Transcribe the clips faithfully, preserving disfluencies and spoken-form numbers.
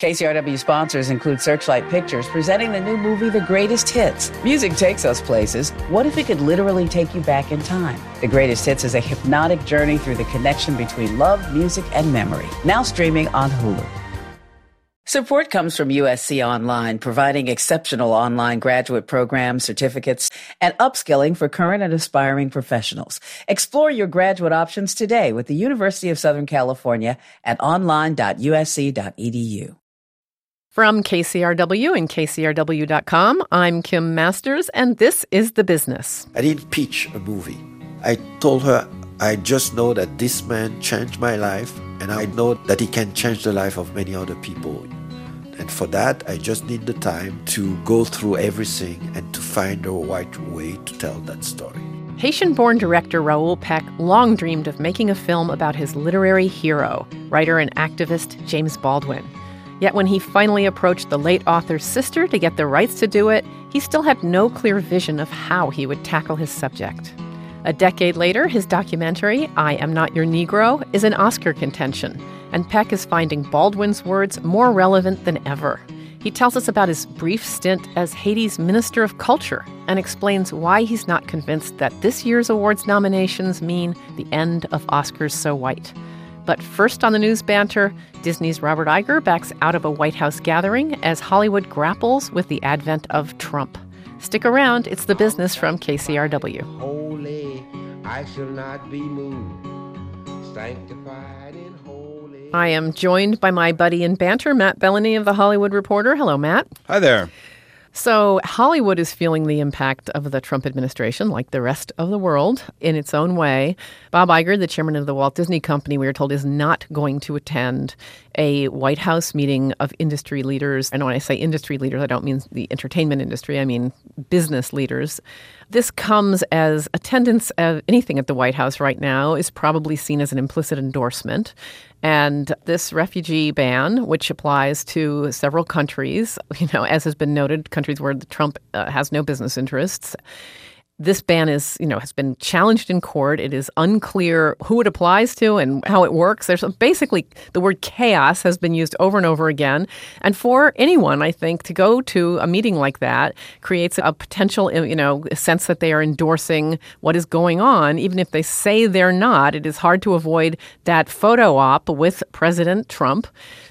K C R W sponsors include Searchlight Pictures, presenting the new movie, The Greatest Hits. Music takes us places. What if it could literally take you back in time? The Greatest Hits is a hypnotic journey through the connection between love, music, and memory. Now streaming on Hulu. Support comes from U S C Online, providing exceptional online graduate programs, certificates, and upskilling for current and aspiring professionals. Explore your graduate options today with the University of Southern California at online dot u s c dot e d u. From K C R W and K C R W dot com, I'm Kim Masters, and this is The Business. I didn't pitch a movie. I told her, I just know that this man changed my life, and I know that he can change the life of many other people. And for that, I just need the time to go through everything and to find the right way to tell that story. Haitian-born director Raoul Peck long dreamed of making a film about his literary hero, writer and activist James Baldwin. Yet when he finally approached the late author's sister to get the rights to do it, he still had no clear vision of how he would tackle his subject. A decade later, his documentary, I Am Not Your Negro, is in Oscar contention, and Peck is finding Baldwin's words more relevant than ever. He tells us about his brief stint as Haiti's Minister of Culture and explains why he's not convinced that this year's awards nominations mean the end of Oscars So White. But first on the news banter, Disney's Robert Iger backs out of a White House gathering as Hollywood grapples with the advent of Trump. Stick around, it's The Business from K C R W. Holy, I shall not be moved, sanctified and holy. I am joined by my buddy in banter, Matt Bellany of The Hollywood Reporter. Hello, Matt. Hi there. So Hollywood is feeling the impact of the Trump administration, like the rest of the world, in its own way. Bob Iger, the chairman of the Walt Disney Company, we are told, is not going to attend a White House meeting of industry leaders. And when I say industry leaders, I don't mean the entertainment industry. I mean business leaders. This comes as attendance of anything at the White House right now is probably seen as an implicit endorsement. And this refugee ban, which applies to several countries, you know, as has been noted, countries where Trump uh, has no business interests. This ban is, you know, has been challenged in court. It is unclear who it applies to and how it works. There's basically the word chaos has been used over and over again. And for anyone, I think, to go to a meeting like that creates a potential, you know, sense that they are endorsing what is going on. Even if they say they're not, it is hard to avoid that photo op with President Trump.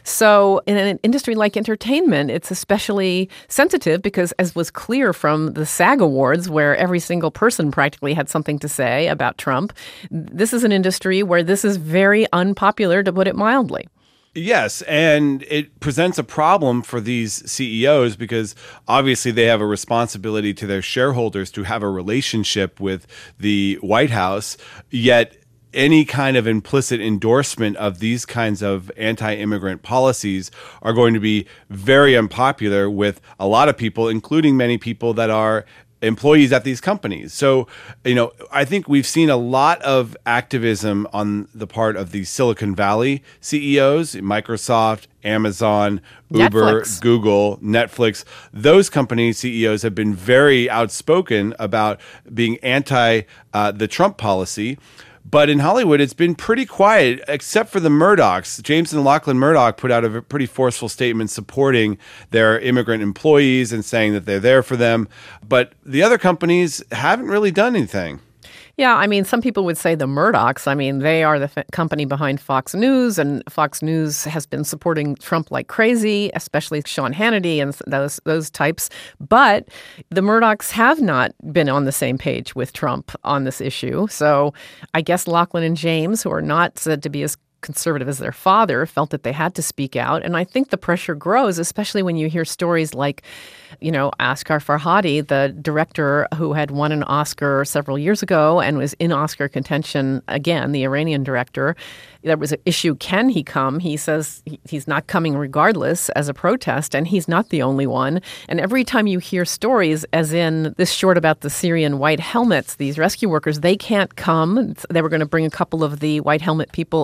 So in an industry like entertainment, it's especially sensitive because, as was clear from the SAG Awards, where every single person practically had something to say about Trump, this is an industry where this is very unpopular, to put it mildly. Yes, and it presents a problem for these C E Os because obviously they have a responsibility to their shareholders to have a relationship with the White House, yet any kind of implicit endorsement of these kinds of anti-immigrant policies are going to be very unpopular with a lot of people, including many people that are employees at these companies. So, you know, I think we've seen a lot of activism on the part of the Silicon Valley C E Os, Microsoft, Amazon, Uber, Netflix. Google, Netflix. Those company C E Os have been very outspoken about being anti uh, the Trump policy. But in Hollywood, it's been pretty quiet, except for the Murdochs. James and Lachlan Murdoch put out a pretty forceful statement supporting their immigrant employees and saying that they're there for them. But the other companies haven't really done anything. Yeah, I mean, some people would say the Murdochs. I mean, they are the f- company behind Fox News, and Fox News has been supporting Trump like crazy, especially Sean Hannity and those those types. But the Murdochs have not been on the same page with Trump on this issue. So I guess Lachlan and James, who are not said to be as conservative as their father, felt that they had to speak out. And I think the pressure grows, especially when you hear stories like, you know, Asghar Farhadi, the director who had won an Oscar several years ago and was in Oscar contention again, the Iranian director. There was an issue, can he come? He says he's not coming regardless as a protest, and he's not the only one. And every time you hear stories, as in this short about the Syrian white helmets, these rescue workers, they can't come. They were going to bring a couple of the white helmet people into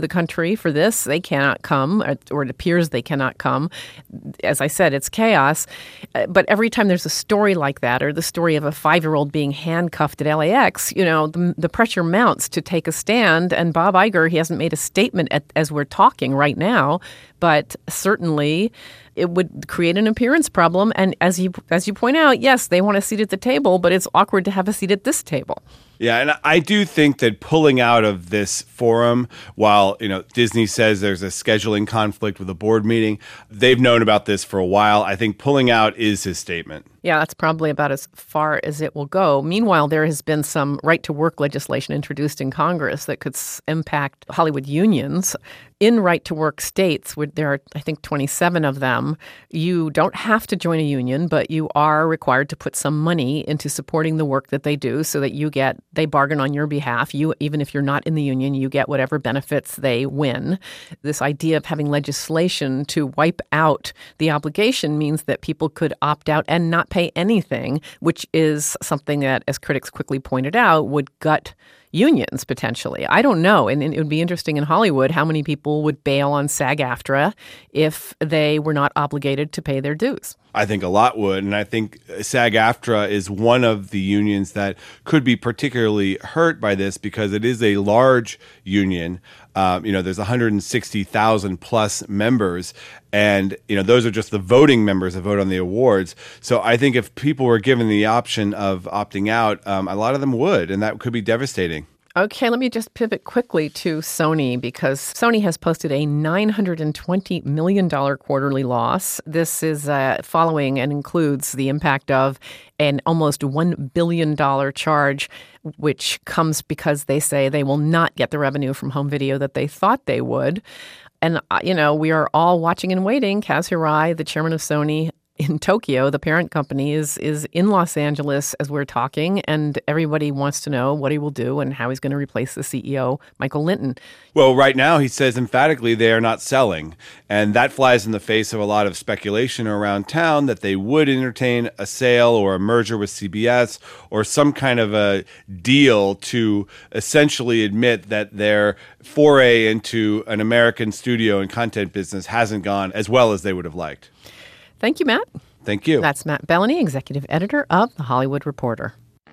the country for this. They cannot come, or it appears they cannot come. As I said, it's chaos. But every time there's a story like that, or the story of a five-year-old being handcuffed at L A X, you know, the, the pressure mounts to take a stand. And Bob Iger, he hasn't made a statement at, as we're talking right now, but certainly it would create an appearance problem. And as you as you point out, yes, they want a seat at the table, but it's awkward to have a seat at this table. Yeah, and I do think that pulling out of this forum, while, you know, Disney says there's a scheduling conflict with a board meeting, they've known about this for a while. I think pulling out is his statement. Yeah, that's probably about as far as it will go. Meanwhile, there has been some right-to-work legislation introduced in Congress that could s- impact Hollywood unions. In right-to-work states, where there are, I think, twenty-seven of them, you don't have to join a union, but you are required to put some money into supporting the work that they do so that you get, they bargain on your behalf. You, even if you're not in the union, you get whatever benefits they win. This idea of having legislation to wipe out the obligation means that people could opt out and not pay anything, which is something that, as critics quickly pointed out, would gut unions potentially. I don't know. And it would be interesting in Hollywood how many people would bail on SAG-AFTRA if they were not obligated to pay their dues. I think a lot would, and I think SAG-AFTRA is one of the unions that could be particularly hurt by this because it is a large union. Um, you know, there's one hundred sixty thousand plus members, and, you know, those are just the voting members that vote on the awards. So I think if people were given the option of opting out, um, a lot of them would, and that could be devastating. Okay, let me just pivot quickly to Sony, because Sony has posted a nine hundred twenty million dollars quarterly loss. This is uh, following and includes the impact of an almost one billion dollars charge, which comes because they say they will not get the revenue from home video that they thought they would. And, uh, you know, we are all watching and waiting. Kaz Hirai, the chairman of Sony, in Tokyo, the parent company, is is in Los Angeles as we're talking, and everybody wants to know what he will do and how he's going to replace the C E O, Michael Lynton. Well, right now, he says emphatically they are not selling, and that flies in the face of a lot of speculation around town that they would entertain a sale or a merger with C B S or some kind of a deal to essentially admit that their foray into an American studio and content business hasn't gone as well as they would have liked. Thank you, Matt. Thank you. That's Matt Bellany, executive editor of The Hollywood Reporter.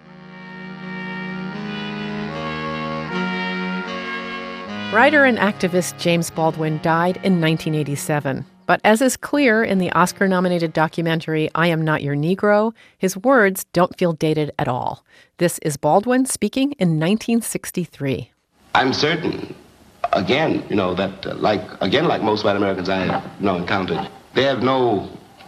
Writer and activist James Baldwin died in nineteen eighty-seven. But as is clear in the Oscar-nominated documentary I Am Not Your Negro, his words don't feel dated at all. This is Baldwin speaking in nineteen sixty-three. I'm certain, again, you know, that uh, like, again, like most white Americans I have, you know, encountered, they have no,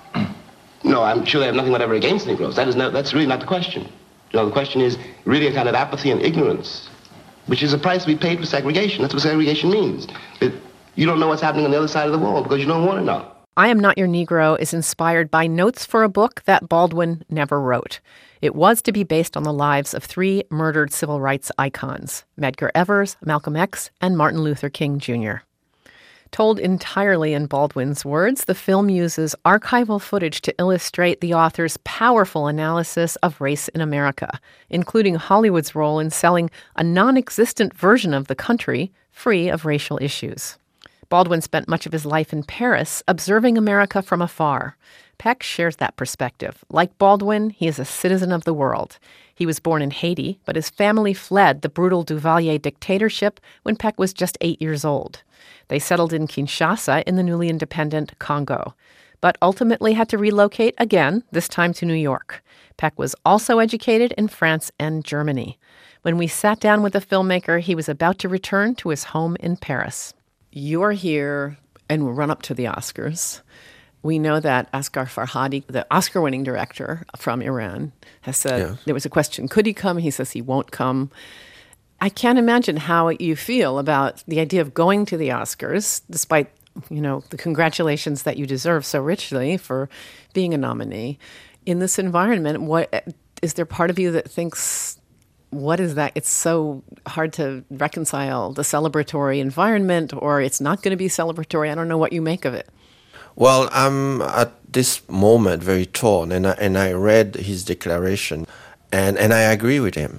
no, I'm sure they have nothing whatever against Negroes. That is no, that's really not the question. You know, the question is really a kind of apathy and ignorance, which is a price to be paid for segregation. That's what segregation means. It, you don't know what's happening on the other side of the wall because you don't want to know. I Am Not Your Negro is inspired by notes for a book that Baldwin never wrote. It was to be based on the lives of three murdered civil rights icons, Medgar Evers, Malcolm X, and Martin Luther King, Junior Told entirely in Baldwin's words, the film uses archival footage to illustrate the author's powerful analysis of race in America, including Hollywood's role in selling a non-existent version of the country free of racial issues. Baldwin spent much of his life in Paris, observing America from afar. Peck shares that perspective. Like Baldwin, he is a citizen of the world. He was born in Haiti, but his family fled the brutal Duvalier dictatorship when Peck was just eight years old. They settled in Kinshasa in the newly independent Congo, but ultimately had to relocate again, this time to New York. Peck was also educated in France and Germany. When we sat down with the filmmaker, he was about to return to his home in Paris. You're here, and we'll run up to the Oscars. We know that Asghar Farhadi, the Oscar-winning director from Iran, has said, yeah. There was a question, could he come? He says he won't come. I can't imagine how you feel about the idea of going to the Oscars, despite, you know, the congratulations that you deserve so richly for being a nominee. In this environment, what is there part of you that thinks, what is that? It's so hard to reconcile the celebratory environment, or it's not going to be celebratory. I don't know what you make of it. Well, I'm at this moment very torn, and I, and I read his declaration, and, and I agree with him.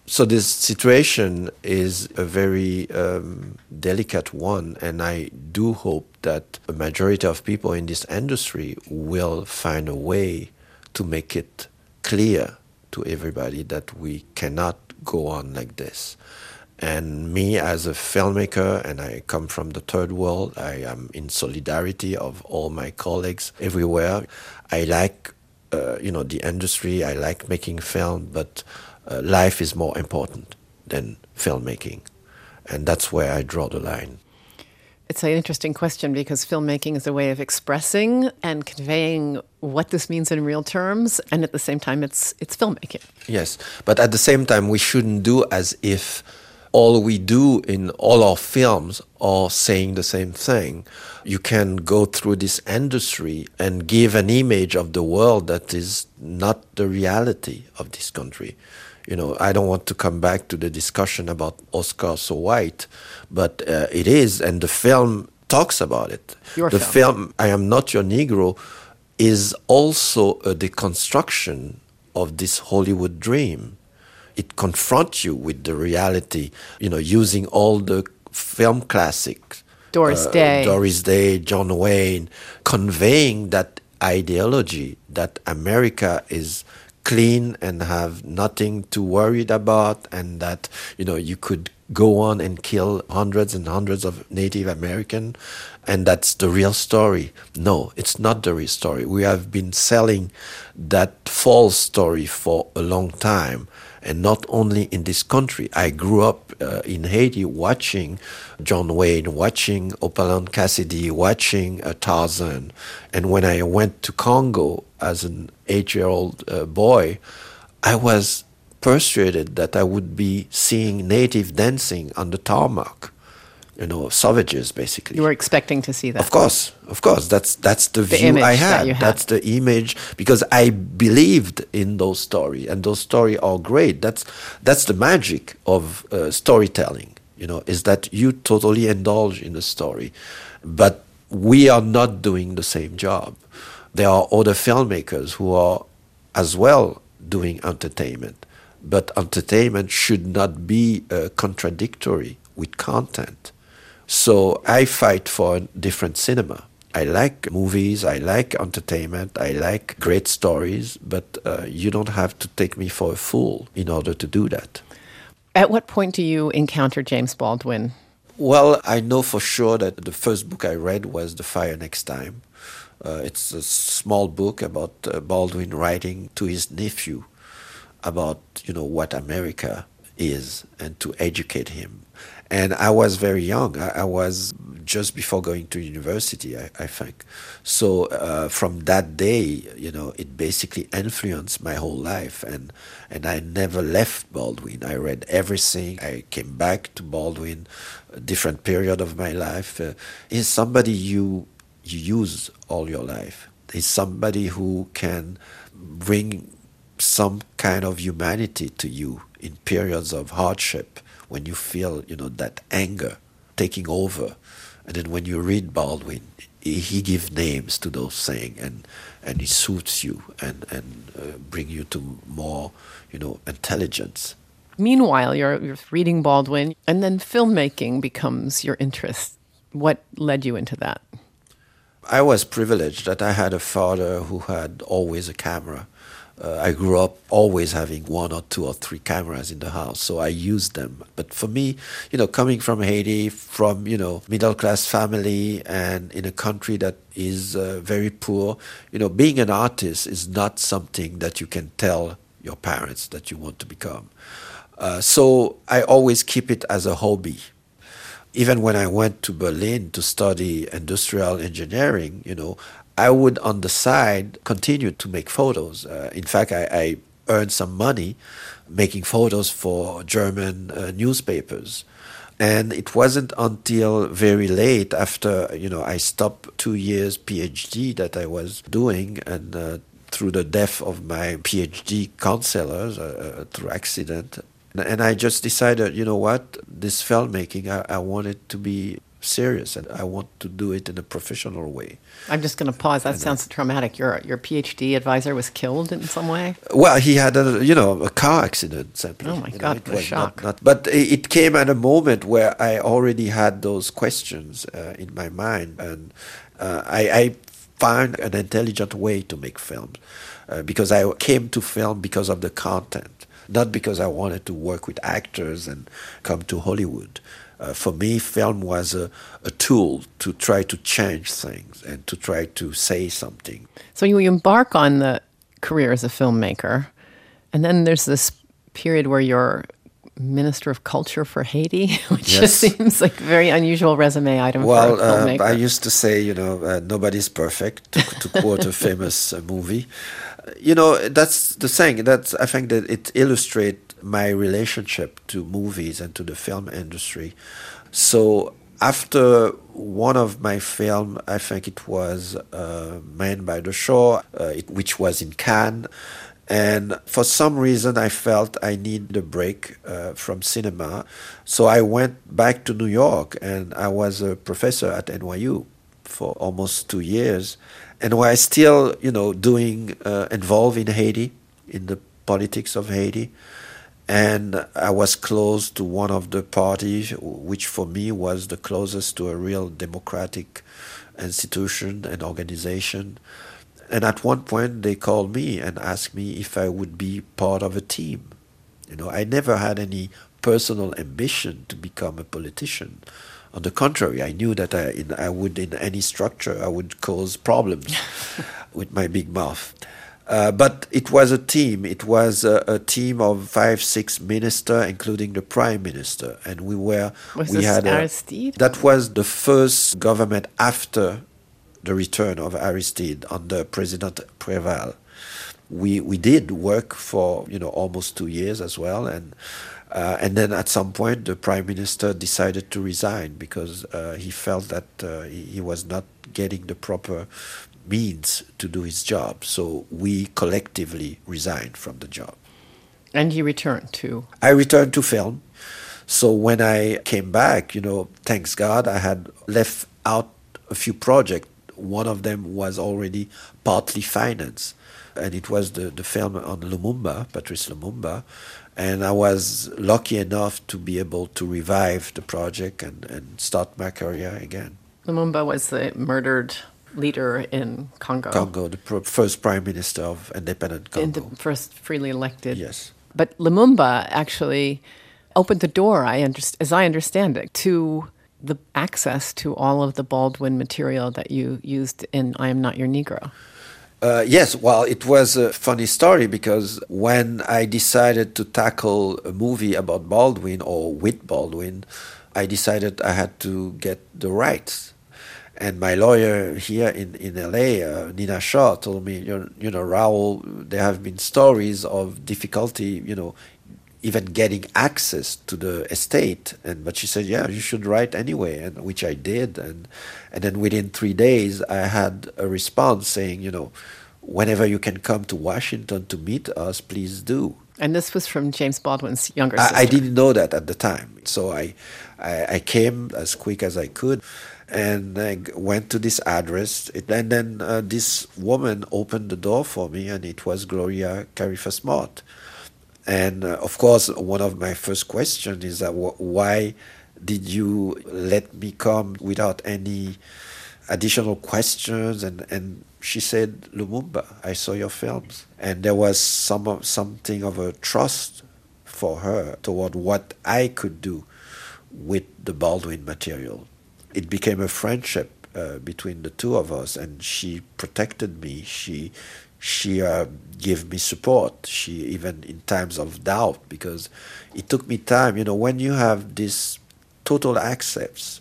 So this situation is a very um, delicate one, and I do hope that a majority of people in this industry will find a way to make it clear to everybody that we cannot go on like this. And me as a filmmaker, and I come from the third world, I am in solidarity of all my colleagues everywhere. I like, uh, you know, the industry, I like making film, but Uh, life is more important than filmmaking. And that's where I draw the line. It's an interesting question because filmmaking is a way of expressing and conveying what this means in real terms, and at the same time, it's it's filmmaking. Yes, but at the same time, we shouldn't do as if all we do in all our films are saying the same thing. You can go through this industry and give an image of the world that is not the reality of this country. You know, I don't want to come back to the discussion about Oscar So White, but uh, it is, and the film talks about it. Your the film. film, I Am Not Your Negro, is also a deconstruction of this Hollywood dream. It confronts you with the reality, you know, using all the film classics. Doris uh, Day. Doris Day, John Wayne, conveying that ideology that America is clean and have nothing to worry about, and that, you know, you could go on and kill hundreds and hundreds of Native American, and that's the real story. No, it's not the real story. We have been selling that false story for a long time, and not only in this country. I grew up uh, in Haiti watching John Wayne, watching Opalan Cassidy, watching uh, Tarzan, and when I went to Congo as an eight-year-old uh, boy, I was persuaded that I would be seeing native dancing on the tarmac, you know, savages, basically. You were expecting to see that. Of course, of course. That's that's the, The view image I that had. you had. That's the image, because I believed in those stories, and those stories are great. That's that's the magic of uh, storytelling, you know, is that you totally indulge in the story. But we are not doing the same job. There are other filmmakers who are as well doing entertainment, but entertainment should not be uh, contradictory with content. So I fight for a different cinema. I like movies, I like entertainment, I like great stories, but uh, you don't have to take me for a fool in order to do that. At what point do you encounter James Baldwin? Well, I know for sure that the first book I read was The Fire Next Time. Uh, it's a small book about uh, Baldwin writing to his nephew about, you know, what America is, and to educate him. And I was very young. I, I was just before going to university, I, I think. So uh, from that day, you know, it basically influenced my whole life. And, and I never left Baldwin. I read everything. I came back to Baldwin, a different period of my life. Uh, he's somebody you, you use all your life. He's somebody who can bring some kind of humanity to you in periods of hardship, when you feel, you know, that anger taking over. And then when you read Baldwin, he, he gives names to those things, and, and he soothes you and, and uh, bring you to more, you know, intelligence. Meanwhile, you're, you're reading Baldwin, and then filmmaking becomes your interest. What led you into that? I was privileged that I had a father who had always a camera. Uh, I grew up always having one or two or three cameras in the house, so I used them. But for me, you know, coming from Haiti, from, you know, middle-class family, and in a country that is uh, very poor, you know, being an artist is not something that you can tell your parents that you want to become. Uh, so I always keep it as a hobby. Even when I went to Berlin to study industrial engineering, you know, I would, on the side, continue to make photos. Uh, in fact, I, I earned some money making photos for German uh, newspapers. And it wasn't until very late after, you know, I stopped two years PhD that I was doing, and uh, through the death of my PhD counselors, uh, through accident. And I just decided, you know what, this filmmaking, I, I want it to be serious, and I want to do it in a professional way. I'm just going to pause. That sounds traumatic. Your your PhD advisor was killed in some way? Well, he had a you know a car accident simply. Oh my You God! know, it What a was shock. Not, not, but it it came at a moment where I already had those questions uh, in my mind, and uh, I, I found an intelligent way to make films uh, because I came to film because of the content, not because I wanted to work with actors and come to Hollywood. Uh, for me, film was a, a tool to try to change things and to try to say something. So you embark on the career as a filmmaker, and then there's this period where you're Minister of Culture for Haiti, which Yes. just seems like a very unusual resume item Well, for a filmmaker. uh, I used to say, you know, uh, nobody's perfect, to, to quote a famous uh, movie. Uh, You know, that's the thing. That's, I think that it illustrates my relationship to movies and to the film industry. So after one of my film, I think it was uh, Man by the Shore, uh, it, which was in Cannes, and for some reason I felt I needed a break uh, from cinema. So I went back to New York, and I was a professor at N Y U for almost two years. And I still, you know, doing, uh, involved in Haiti, in the politics of Haiti. And I was close to one of the parties, which for me was the closest to a real democratic institution and organization. And at one point they called me and asked me if I would be part of a team. You know, I never had any personal ambition to become a politician. On the contrary, I knew that I, in, I would, in any structure, I would cause problems with my big mouth. Uh, but it was a team. It was a, a team of five, six ministers, including the prime minister, and we were. Was we this had a, Aristide? That was the first government after the return of Aristide under President Préval. We we did work for you know almost two years as well, and uh, and then at some point the prime minister decided to resign because uh, he felt that uh, he, he was not getting the proper means to do his job. So we collectively resigned from the job. And you returned to... I returned to film. So when I came back, you know, thanks God, I had left out a few projects. One of them was already partly financed, and it was the, the film on Lumumba, Patrice Lumumba. And I was lucky enough to be able to revive the project and, and start my career again. Lumumba was the murdered leader in Congo. Congo, the pr- first prime minister of independent Congo. In the first freely elected. Yes. But Lumumba actually opened the door, I underst- as I understand it, to the access to all of the Baldwin material that you used in I Am Not Your Negro. Uh, yes, well, it was a funny story because when I decided to tackle a movie about Baldwin or with Baldwin, I decided I had to get the rights. And my lawyer here in, in L A, uh, Nina Shaw, told me, you know, you know, Raoul, there have been stories of difficulty, you know, even getting access to the estate. And but she said, yeah, you should write anyway, and which I did. And and then within three days, I had a response saying, you know, whenever you can come to Washington to meet us, please do. And this was from James Baldwin's younger sister. I, I didn't know that at the time. So I, I, I came as quick as I could. And I went to this address, and then uh, this woman opened the door for me, and it was Gloria Carifa-Smart. And uh, of course, one of my first questions is that wh- why did you let me come without any additional questions? And, and she said, Lumumba, I saw your films. And there was some of, something of a trust for her toward what I could do with the Baldwin material. It became a friendship uh, between the two of us, and she protected me. She she uh, gave me support. She even in times of doubt, because it took me time. You know, when you have this total access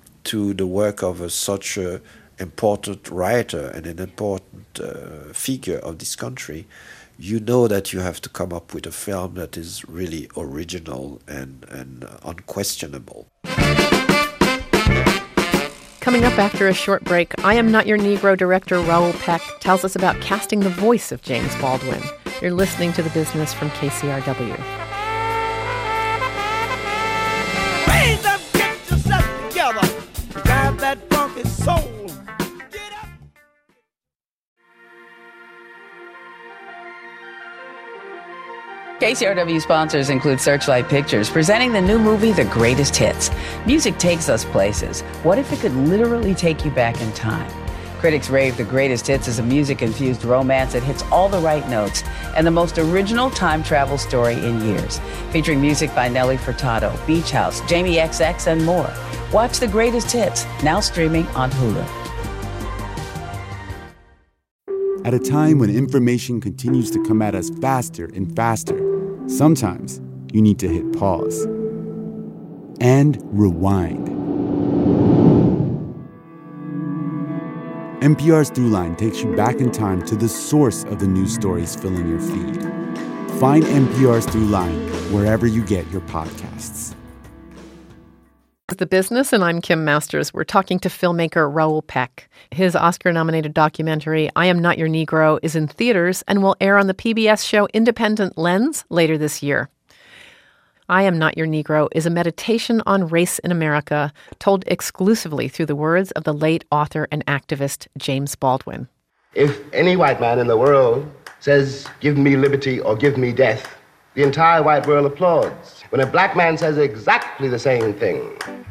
to the work of a, such a important writer and an important uh, figure of this country, you know that you have to come up with a film that is really original and, and unquestionable. Coming up after a short break, I Am Not Your Negro director Raoul Peck tells us about casting the voice of James Baldwin. You're listening to The Business from K C R W. Raise up, get yourself together. K C R W sponsors include Searchlight Pictures, presenting the new movie, The Greatest Hits. Music takes us places. What if it could literally take you back in time? Critics rave The Greatest Hits is a music-infused romance that hits all the right notes and the most original time travel story in years. Featuring music by Nelly Furtado, Beach House, Jamie X X, and more. Watch The Greatest Hits, now streaming on Hulu. At a time when information continues to come at us faster and faster, sometimes you need to hit pause and rewind. N P R's Throughline takes you back in time to the source of the news stories filling your feed. Find N P R's Throughline wherever you get your podcasts. The Business, and I'm Kim Masters. We're talking to filmmaker Raoul Peck. His Oscar-nominated documentary, I Am Not Your Negro, is in theaters and will air on the P B S show Independent Lens later this year. I Am Not Your Negro is a meditation on race in America, told exclusively through the words of the late author and activist James Baldwin. If any white man in the world says, give me liberty or give me death, the entire white world applauds. When a black man says exactly the same thing,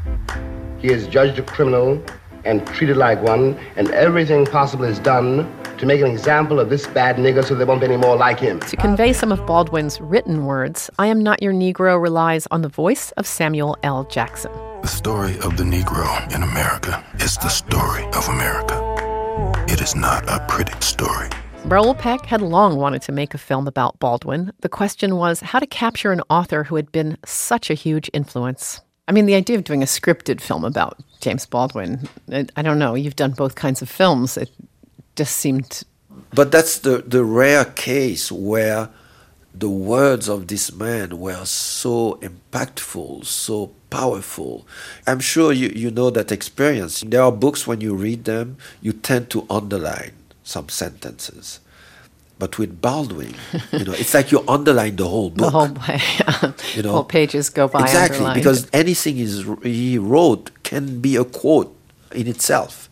he is judged a criminal and treated like one, and everything possible is done to make an example of this bad nigger so there won't be any more like him. To convey some of Baldwin's written words, I Am Not Your Negro relies on the voice of Samuel L. Jackson. The story of the Negro in America is the story of America. It is not a pretty story. Raoul Peck had long wanted to make a film about Baldwin. The question was how to capture an author who had been such a huge influence. I mean, the idea of doing a scripted film about James Baldwin, I, I don't know, you've done both kinds of films. It just seemed... But that's the, the rare case where the words of this man were so impactful, so powerful. I'm sure you, you know that experience. There are books, when you read them, you tend to underline some sentences. But with Baldwin, you know, it's like you underline the whole book. The whole way. You know, whole pages go by exactly, underlined. because anything is, he wrote can be a quote in itself.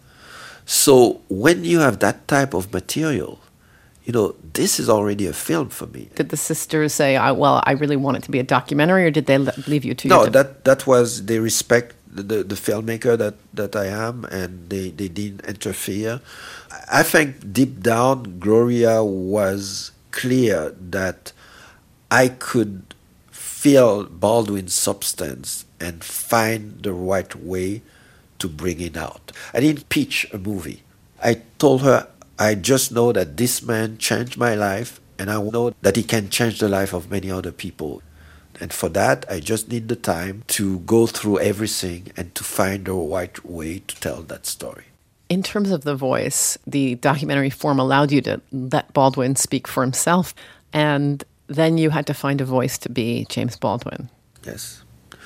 So when you have that type of material, you know, this is already a film for me. Did the sisters say, I, well, I really want it to be a documentary, or did they leave you to no, your... No, that, that was, they respect the, the, the filmmaker that, that I am, and they, they didn't interfere. I think deep down, Gloria was clear that I could feel Baldwin's substance and find the right way to bring it out. I didn't pitch a movie. I told her, I just know that this man changed my life, and I know that he can change the life of many other people. And for that, I just need the time to go through everything and to find the right way to tell that story. In terms of the voice, the documentary form allowed you to let Baldwin speak for himself, and then you had to find a voice to be James Baldwin. Yes.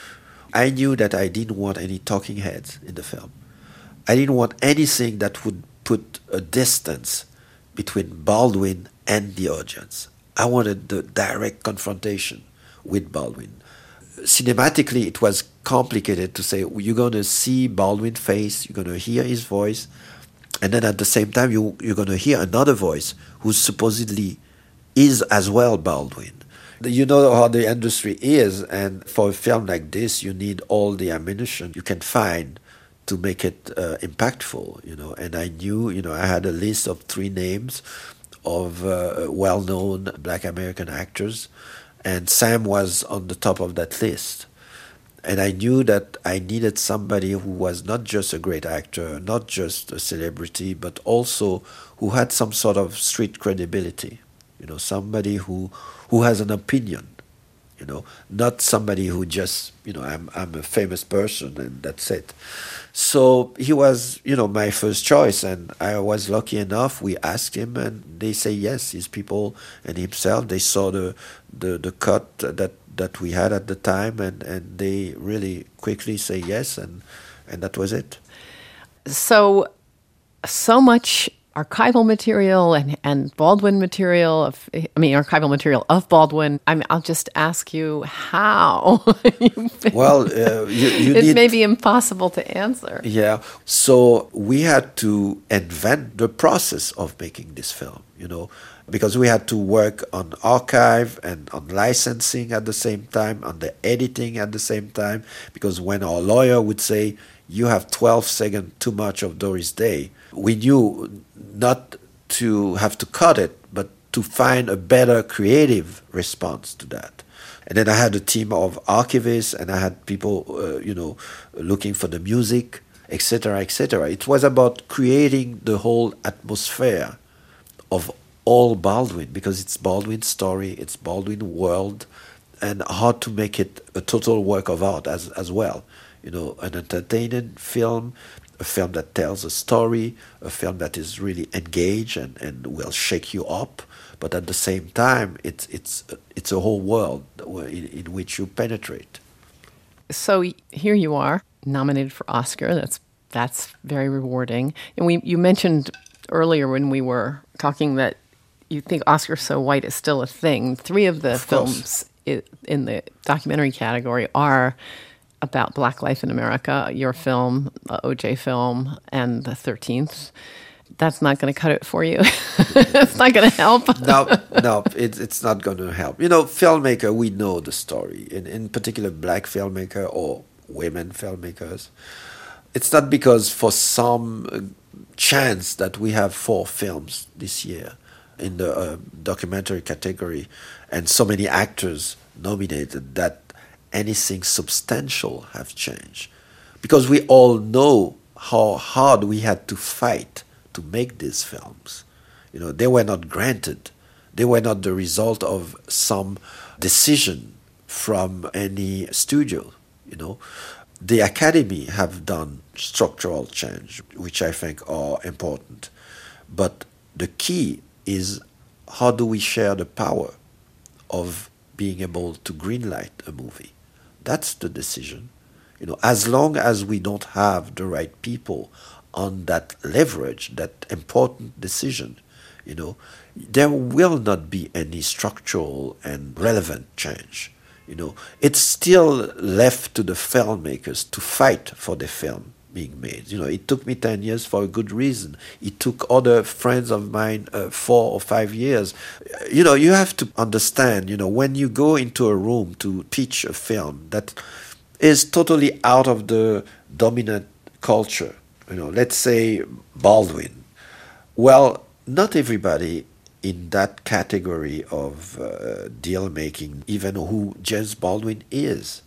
I knew that I didn't want any talking heads in the film. I didn't want anything that would put a distance between Baldwin and the audience. I wanted the direct confrontation with Baldwin. Cinematically, it was complicated to say, you're going to see Baldwin's face, you're going to hear his voice, and then at the same time, you, you're going to hear another voice who supposedly is as well Baldwin. You know how the industry is, and for a film like this, you need all the ammunition you can find to make it uh, impactful, you know. And I knew, you know, I had a list of three names of uh, well-known Black American actors, and Sam was on the top of that list. And I knew that I needed somebody who was not just a great actor, not just a celebrity, but also who had some sort of street credibility. You know, somebody who who has an opinion, you know, not somebody who just, you know, I'm I'm a famous person and that's it. So he was, you know, my first choice, and I was lucky enough. We asked him, and they say yes. His people and himself, they saw the the, the cut that, that we had at the time, and, and they really quickly say yes, and and that was it. So, so much archival material and, and Baldwin material, of, I mean, archival material of Baldwin. I mean, I'll just ask you how. Well, uh, you, you it need, may be impossible to answer. Yeah. So we had to invent the process of making this film, you know, because we had to work on archive and on licensing at the same time, on the editing at the same time, because when our lawyer would say, you have twelve seconds too much of Doris Day, we knew not to have to cut it, but to find a better creative response to that. And then I had a team of archivists, and I had people, uh, you know, looking for the music, et cetera, et cetera. It was about creating the whole atmosphere of all Baldwin, because it's Baldwin's story, it's Baldwin world, and how to make it a total work of art as as well. You know, an entertaining film, a film that tells a story, a film that is really engaged and, and will shake you up, but at the same time, it's it's it's a whole world in, in which you penetrate. So here you are, nominated for Oscar. That's that's very rewarding. And we you mentioned earlier when we were talking that you think Oscar So White is still a thing. Three of the Of films i- in the documentary category are about Black life in America, your film, uh, O J film, and The thirteenth. That's not going to cut it for you. It's not going to help. No, no, it, it's not going to help. You know, filmmaker, we know the story. In, in particular, black filmmaker or women filmmakers. It's not because for some uh, chance that we have four films this year in the uh, documentary category and so many actors nominated that anything substantial have changed. Because we all know how hard we had to fight to make these films. You know, they were not granted. They were not the result of some decision from any studio, you know. The Academy have done structural change, which I think are important. But the key is, how do we share the power of being able to greenlight a movie? That's the decision. You know, as long as we don't have the right people on that leverage, that important decision, you know, there will not be any structural and relevant change. You know, it's still left to the filmmakers to fight for the film being made. You know, it took me ten years for a good reason. It took other friends of mine uh, four or five years. You know, you have to understand, you know, when you go into a room to pitch a film that is totally out of the dominant culture, you know, let's say Baldwin. Well, not everybody in that category of uh, deal making, even who James Baldwin is.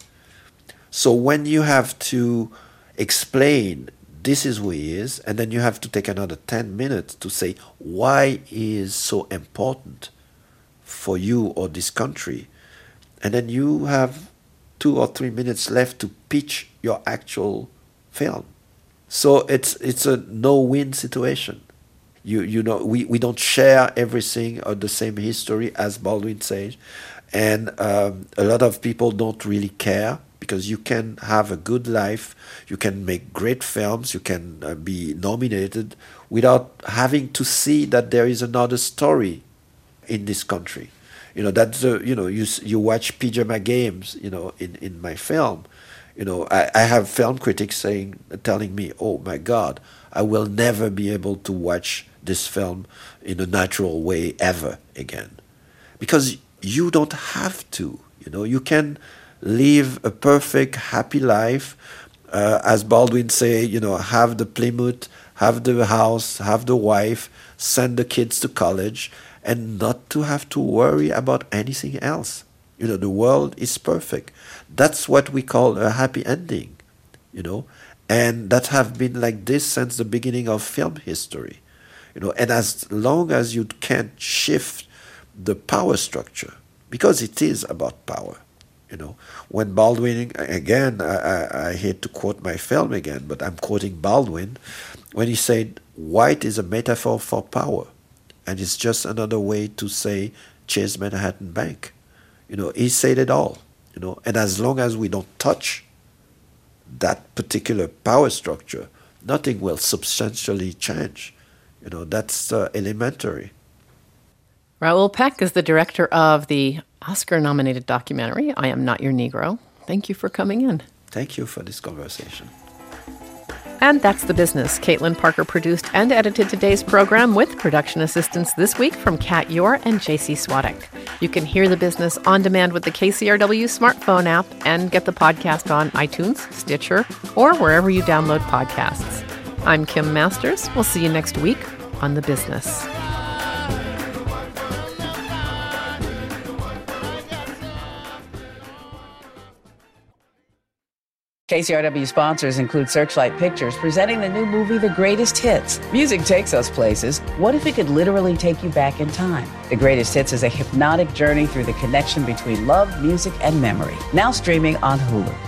So when you have to explain this is who he is, and then you have to take another ten minutes to say why he is so important for you or this country, and then you have two or three minutes left to pitch your actual film. So it's it's a no-win situation. You you know, we, we don't share everything or the same history, as Baldwin says, and um, a lot of people don't really care, because you can have a good life, you can make great films, you can uh, be nominated without having to see that there is another story in this country. You know, that's uh, you know, you you watch Pyjama Games, you know, in, in my film. You know, I, I have film critics saying, telling me, oh my God, I will never be able to watch this film in a natural way ever again. Because you don't have to, you know, you can live a perfect, happy life, uh, as Baldwin say, you know, have the Plymouth, have the house, have the wife, send the kids to college, and not to have to worry about anything else. You know, the world is perfect. That's what we call a happy ending, you know, and that have been like this since the beginning of film history, you know, and as long as you can't shift the power structure, because it is about power, you know. When Baldwin, again, I, I, I hate to quote my film again, but I'm quoting Baldwin, when he said, white is a metaphor for power, and it's just another way to say Chase Manhattan Bank. You know, he said it all, you know, and as long as we don't touch that particular power structure, nothing will substantially change, You know, that's uh, elementary. Raoul Peck is the director of the Oscar-nominated documentary, I Am Not Your Negro. Thank you for coming in. Thank you for this conversation. And that's The Business. Caitlin Parker produced and edited today's program with production assistance this week from Kat Yor and J C Swadek. You can hear The Business on demand with the K C R W smartphone app and get the podcast on iTunes, Stitcher, or wherever you download podcasts. I'm Kim Masters. We'll see you next week on The Business. K C R W sponsors include Searchlight Pictures, presenting the new movie, The Greatest Hits. Music takes us places. What if it could literally take you back in time? The Greatest Hits is a hypnotic journey through the connection between love, music, and memory. Now streaming on Hulu.